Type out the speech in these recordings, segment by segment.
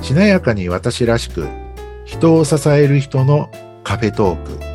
しなやかに私らしく、人を支える人のカフェトーク。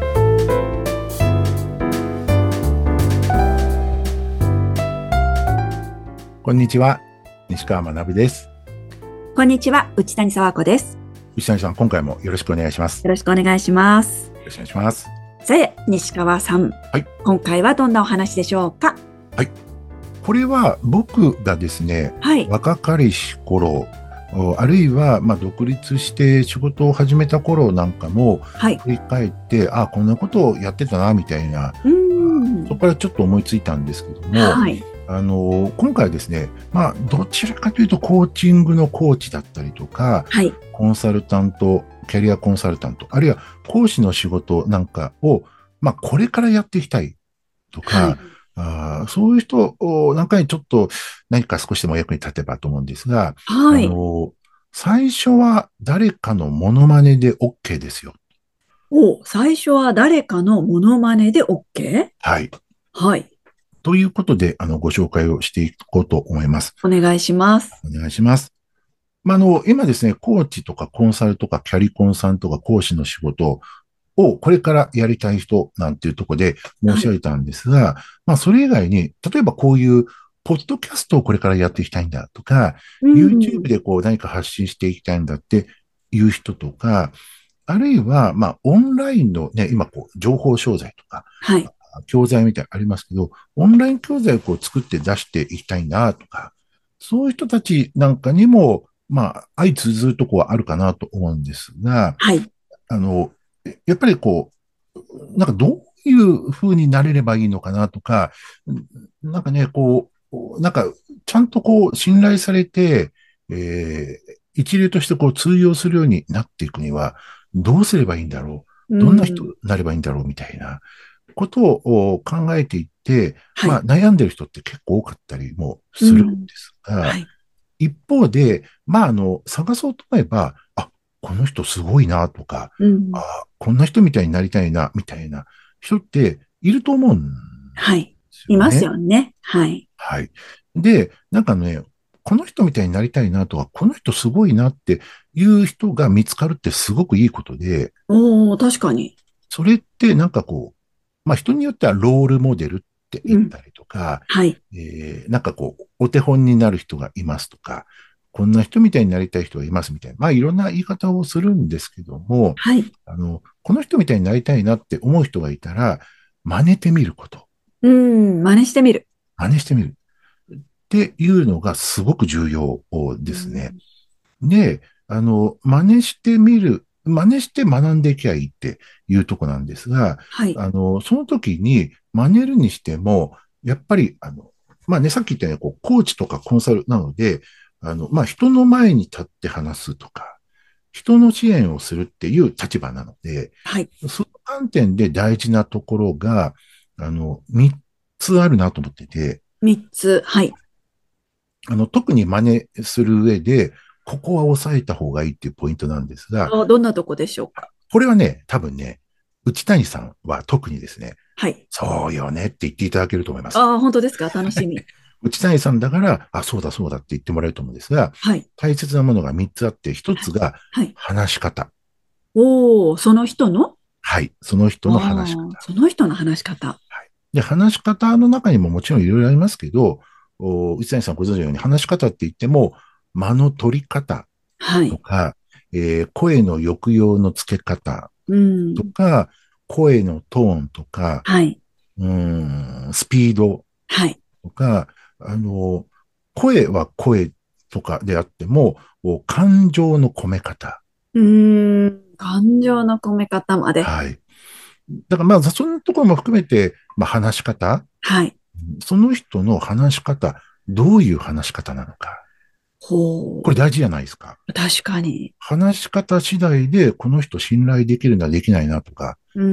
こんにちは、西川学です。 こんにちは、内谷沢子です。 内谷さん、今回もよろしくお願いします。 よろしくお願いします。 よろしくお願いします。 さて、西川さん、 はい、 今回はどんなお話でしょうか？ はい、これは僕がですね、 はい、 若かりし頃、あるいは独立して仕事を始めた頃なんかもはい、 振り返って、こんなことをやってたなみたいな、そこからちょっと思いついたんですけども、 はい、 今回はですね、どちらかというとコーチングのコーチだったりとか、 はい、 コンサルタント、キャリアコンサルタント、あるいは講師の仕事なんかを、これからやっていきたいとか、そういう人なんかにちょっと何か少しでも役に立てばと思うんですが、 はい。 最初は誰かのモノマネで OK ですよ。 最初は誰かのモノマネで OK？ はい。 はい、 ということで、ご紹介をしていこうと思います。 お願いします。 お願いします。今ですね、コーチとかコンサルとかキャリコンさんとか講師の仕事をこれからやりたい人なんていうところで申はい、 し上げたんですが、それ以外に、例えばこういうポッドキャストをこれからやっていきたいんだとか、 うん、 YouTube でこう何か発信していきたいんだっていう人とか、あるいは、オンラインのね、今こう、情報商材とか、 はい、 教材みたいなのありますけど、オンライン教材をこう作って出していきたいなとか、そういう人たちなんかにも、相通ずるとこはあるかなと思うんですが、 はい、 あの、やっぱりこう、なんかどういう風になれればいいのかなとか、なんかね、こう、なんか、ちゃんとこう、信頼されて、一流としてこう通用するようになっていくには、どうすればいいんだろう、 うどんな人にん、 なればいいんだろうみたいなことを考えていって、 はい、 悩んでる人って結構多かったりもするんでうん、 すが、 はい、 一方で、探そうと思えば、この人すごいなとか、 うん、 こんな人みたいになりたいな、みたいな人っていると思うんではい、いますすよね。 よね。はい、 はい。で、なんかね、この人みたいになりたいなとか、この人すごいなっていう人が見つかるってすごくいいことで、 確かに。 それってなんかこう、人によってはロールモデルって言うん、 ったりとか、 はい、 なんかこう、お手本になる人がいますとか、こんな人みたいになりたい人がいますみたいな、いろんな言い方をするんですけども、 はい、 この人みたいになりたいなって思う人がいたら、真似てみること、 うん、真似してみる。 真似してみるっていうのがすごく重要うですね。 ん、 で、真似してみる、真似して学んでいけばいいっていうとこなんですが、 はい、 その時に真似るにしても、やっぱり、さっき言ったように、こう、コーチとかコンサルなので、人の前に立って話すとか、人の支援をするっていう立場なので、 はい。 その観点で大事なところが、三つあるなと思ってて、 三つ、はい。 特に真似する上で、ここは押さえた方がいいっていうポイントなんですが、 どんなとこでしょうか？ これはね、多分ね、内谷さんは特にですね、 はい。 そうよねって言っていただけると思います。 本当ですか？楽しみ。 内谷さんだから、そうだそうだって言ってもらえると思うんですが、 はい。 大切なものが3つあって、1 はい。 つがはい。 話し方。 その人のはい。その人の話し方。 その人の話し方。 はい。で、話し方の中にももちろんいろいろありますけど、内谷さんご存知のように話し方って言っても、間の取り方はい。 とか、声の抑揚のつけ方うん。 とか、声のトーンとか、 はい。 スピードはい。 とか、声は声とかであっても、感情の込め方。 感情の込め方まで。 はい。だからそのところも含めて、話し方、 はい。 その人の話し方、どういう話し方なのか。これほ大事じゃないですか。 う。確かに。 話し方次第で、この人信頼できるな、できないなとか、 うん。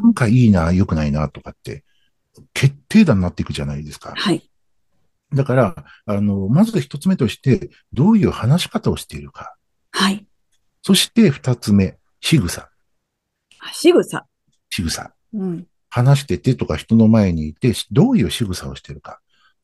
なんかいいな、良くないなとかって、決定打になっていくじゃないですか。 はい。 だから、まず一つ目として、どういう話し方をしているか。 はい。 そして二つ目、仕草。 仕草。 仕草。 うん。 話しててとか人の前にいて、どういう仕草をしているか。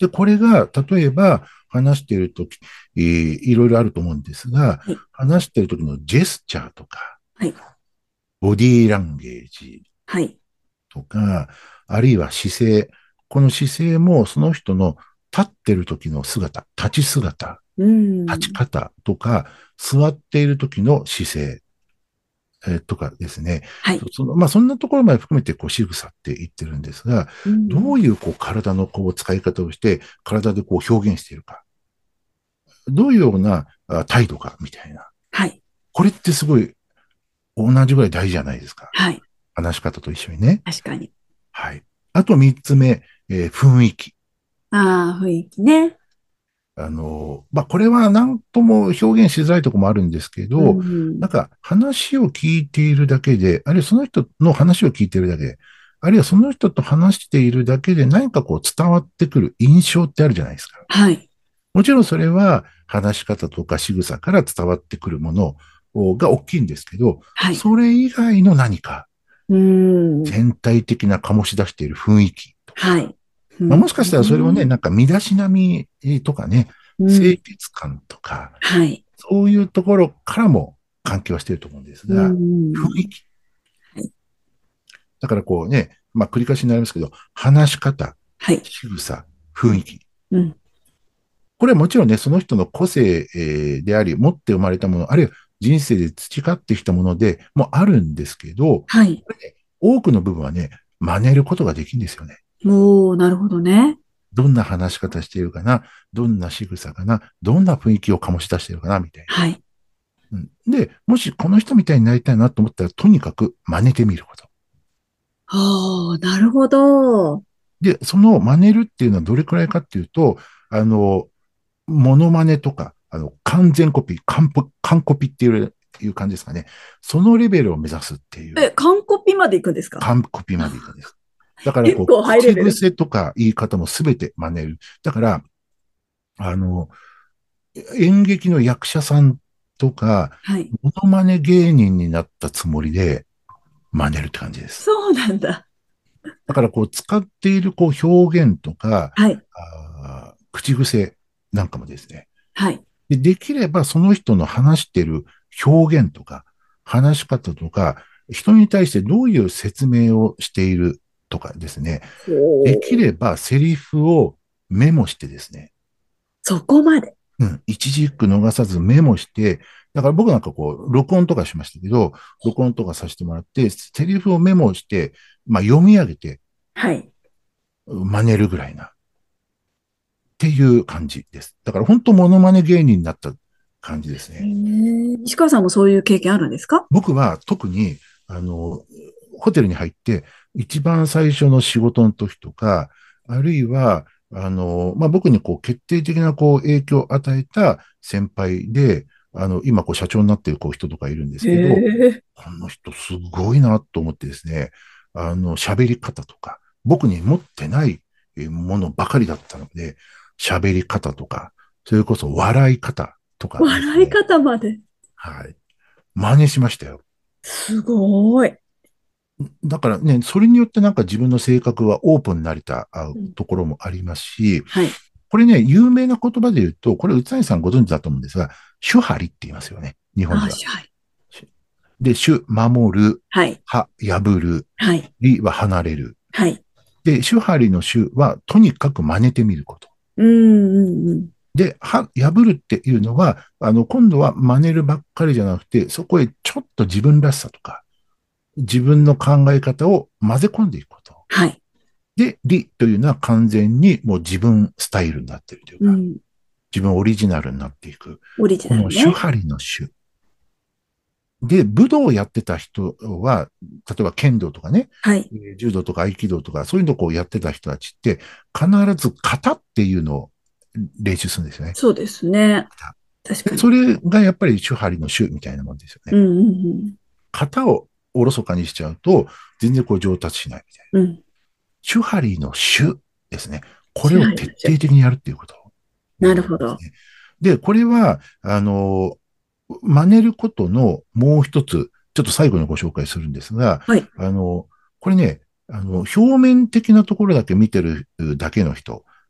で、これが、例えば、話しているとき、いろいろあると思うんですが、 はい。 話しているときのジェスチャーとか、 はい。 ボディーランゲージはい。 とか、あるいは姿勢。この姿勢もその人の立ってる時の姿、立ち姿、 うん。 立ち方とか、座っている時の姿勢、とかですね。 はい。 まあ、そんなところまで含めて、仕草って言ってるんですが、 うん。 どういう体の使い方をして、体で表現しているか。どういうような態度か、みたいな。 はい。 これってすごい同じぐらい大事じゃないですか。 はい。 話し方と一緒にね。 確かに。 はい。あと三つ目、雰囲気。 ああ、雰囲気ね。 まあ、これは何とも表現しづらいところもあるんですけうど、 ん。 なんか話を聞いているだけで、あるいはその人の話を聞いているだけで、あるいはその人と話しているだけで何か伝わってくる印象ってあるじゃないですか。 はい。 もちろんそれは話し方とか仕草から伝わってくるものが大きいんですけど、 はい。 それ以外の何かうん。 全体的な醸し出している雰囲気とか、 はい。うまあ、もしかしたらそれをね、 ん。 なんか身だしなみとかね、清うん。 潔感とか、 はい。 そういうところからも関係はしていると思うんですうが、雰囲ん。 気。 はい。 だからまあ繰り返しになりますけど、話し方、 はい。 仕草、雰囲気。 うん。 これはもちろんね、その人の個性であり、持って生まれたもの、あるいは人生で培ってきたものでもあるんですけど、こはい。 れね、多くの部分はね、真似ることができるんですよね。 おー、なるほどね。 どんな話し方しているかな、どんな仕草かな、どんな雰囲気を醸し出しているかな、みたいはい。 な。うん、で、もしこの人みたいになりたいなと思ったら、とにかく真似てみること。 おー、なるほど。 で、その真似るっていうのはどれくらいかっていうと、モノマネとか、完全コピー、完コピっていう感じですかね。そのレベルを目指すっていう、 完コピまで行くんですか？ 完コピまでいくんです。だから結構ハイレ口ベル。 癖とか言い方もすべて真似る。だから、あの、演劇の役者さんとか、 はい。 モノマネ芸人になったつもりで真似るって感じです。 そうなんだ。 だから使っている表現とか、 はい。 口癖なんかもですね。 はい。 できればその人の話している表現とか、話し方とか、人に対してどういう説明をしているとかですね。できおー、 ればセリフをメモしてですね。 そこまで。 うん、一字一句逃さずメモして、だから僕なんか録音とかしましたけど、録音とかさせてもらって、セリフをメモして、まあ読み上げてはい。 真似るぐらいな、っていう感じです。だから本当モノマネ芸人になった感じですね。 西川さんもそういう経験あるんですか？ 僕は特に、あの、ホテルに入って、一番最初の仕事の時とか、あるいは、まあ、僕に決定的な影響を与えた先輩で、今社長になっている人とかいるんですへけど、 え。 この人すごいなと思ってですね、喋り方とか、僕に持ってないものばかりだったので、喋り方とか、それこそ笑い方とかです笑いね、 方まで。 はい。真似しましたよ。 すごい。 だからね、それによってなんか自分の性格はオープンになれたうん。 ところもありますし、 はい。 これね、有名な言葉で言うと、これ、内谷さんご存知だと思うんですが、手張りって言いますよね。日本あ、 では。 はい。 で、守る、 はい。 破る、 はい。 りは離れる。 はい。 で、手張りの手は、とにかく真似てみること。 うん、うん、うん。 で、破るっていうのは、今度は真似るばっかりじゃなくて、そこへちょっと自分らしさとか、自分の考え方を混ぜ込んでいくこと。 はい。 で、理というのは完全にもう自分スタイルになっているというか、 うん。 自分オリジナルになっていく。 オリジこの手ナルね。 張りの手。で、武道をやってた人は、例えば剣道とかね、 はい。 柔道とか合気道とか、そういうのをやってた人たちって、必ず型っていうのを練習するんですよね。 そうですね。確かでそに。 れがやっぱり手張りの手みたいなもんですよね。 うん、うん、 型をおろそかにしちゃうと、全然上達しないみたいな。 うん。うん。 手張りの手ですね。これ支を徹配の人。 底的にやるっていうことなるほど。 ですね。で、これは、真似ることのもう一つ、ちょっと最後にご紹介するんですが、 はい。 これね、表面的なところだけ見てるだけの人、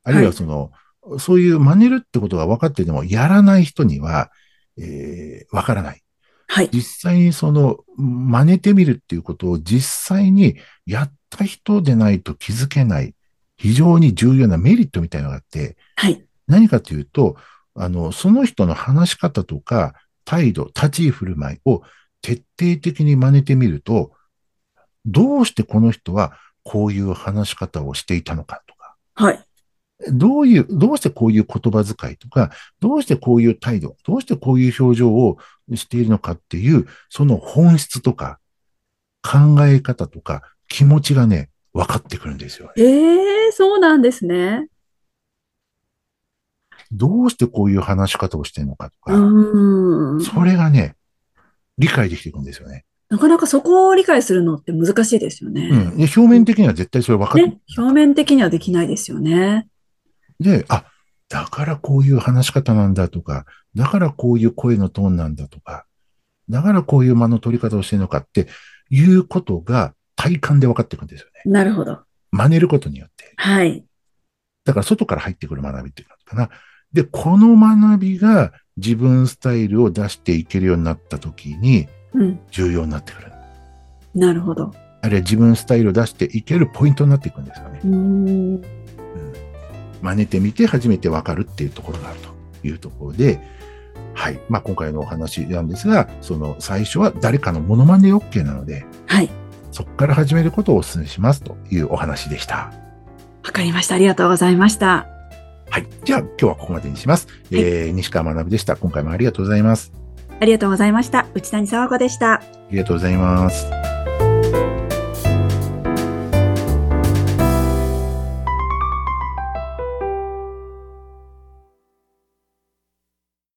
あるいはい。 はそういう真似るってことが分かってても、やらない人には、分からない。 はい。 実際に真似てみるっていうことを実際にやった人でないと気づけない、非常に重要なメリットみたいなのがあって、 はい。 何かというと、その人の話し方とか、態度、立ち居振る舞いを徹底的に真似てみると、どうしてこの人はこういう話し方をしていたのかとか、 はい。 どうしてこういう言葉遣いとか、どうしてこういう態度、どうしてこういう表情をしているのかっていう、その本質とか考え方とか気持ちがね、分かってくるんですよね。 そうなんですね。 どうしてこういう話し方をしているのかとうか、そーん。 れがね、理解できていくんですよね。 なかなかそこを理解するのって難しいですよね。 うん。で表面的には絶対それ分かってね、 なかっ表面的にはできないですよね。 た。で、だからこういう話し方なんだとか、だからこういう声のトーンなんだとか、だからこういう間の取り方をしてるのかっていうことが体感で分かっていくんですよね。 なるほど。 真似ることによって。 はい。 だから外から入ってくる学びっていうのかな。で、この学びが自分スタイルを出していけるようになった時にうん。 重要になってくる。 なるほど。 あるいは自分スタイルを出していけるポイントになっていくんですよね。 うーん。 うん、真似てみて初めてわかるっていうところがあるというところで、はい。まあ、今回のお話なんですが、最初は誰かのモノマネ OK なので、 はい。 そこから始めることをお勧めしますというお話でした。 わかりました。ありがとうございました。 はい。じゃあ今日はここまでにします。 はい。 西川学でした。今回もありがとうございます。 ありがとうございました。内谷佐和子でした。 ありがとうございます。